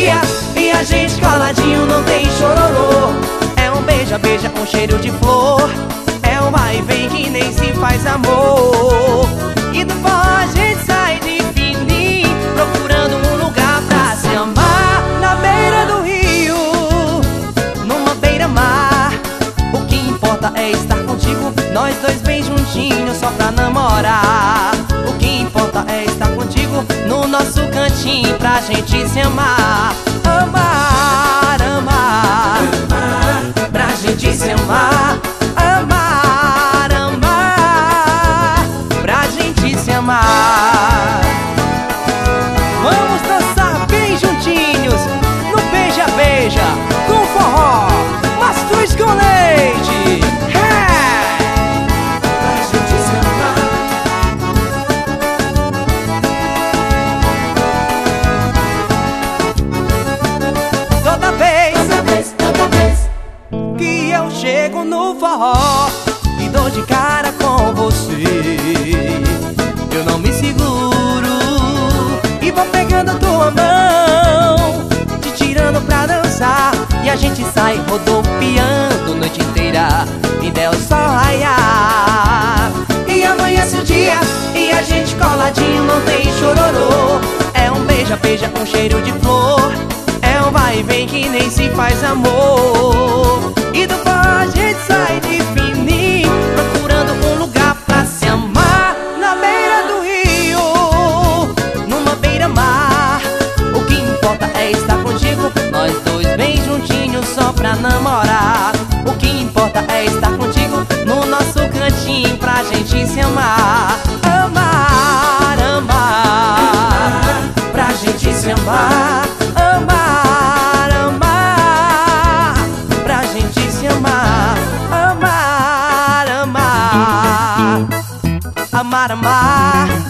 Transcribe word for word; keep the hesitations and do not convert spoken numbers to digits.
dia e a gente coladinho, não tem chororô. É um beija, beija, um cheiro de flor. É um vai e vem que nem se faz amor. E do forró a gente sai de fininho, procurando um lugar pra se amar. Na beira do rio, numa beira-mar. O que importa é estar contigo, nós dois bem juntinhos, só pra namorar. O que importa é estar contigo no nosso cantinho, pra gente se amar. Amar, amar, amar, pra gente se amar. Amar, amar, pra gente se amar. Vamos dançar bem juntinhos no beija, beija com forró, Mastruz com leite. É! Pra gente se amar. Toda vez, toda vez, toda vez que eu chego no forró e dou de cara com você, eu não me seguro e vou pegando a tua mão, te tirando pra dançar. E a gente sai rodopiando noite inteira e der o sol raiar. E amanhece o dia e a gente coladinho, não tem chororô. É um beija, beija, um cheiro de flor. É um vai e vem que nem se faz amor. E do forró a gente sai de fininho, procurando um lugar pra se amar. Na beira do rio, numa beira-mar. O que importa é estar contigo, nós dois bem juntinhos, só pra namorar. O que importa é estar contigo no nosso cantinho, pra gente se amar. Amar, amar, pra gente se amar. Amar, amar, pra gente se amar. Amar, amar, amar, amar.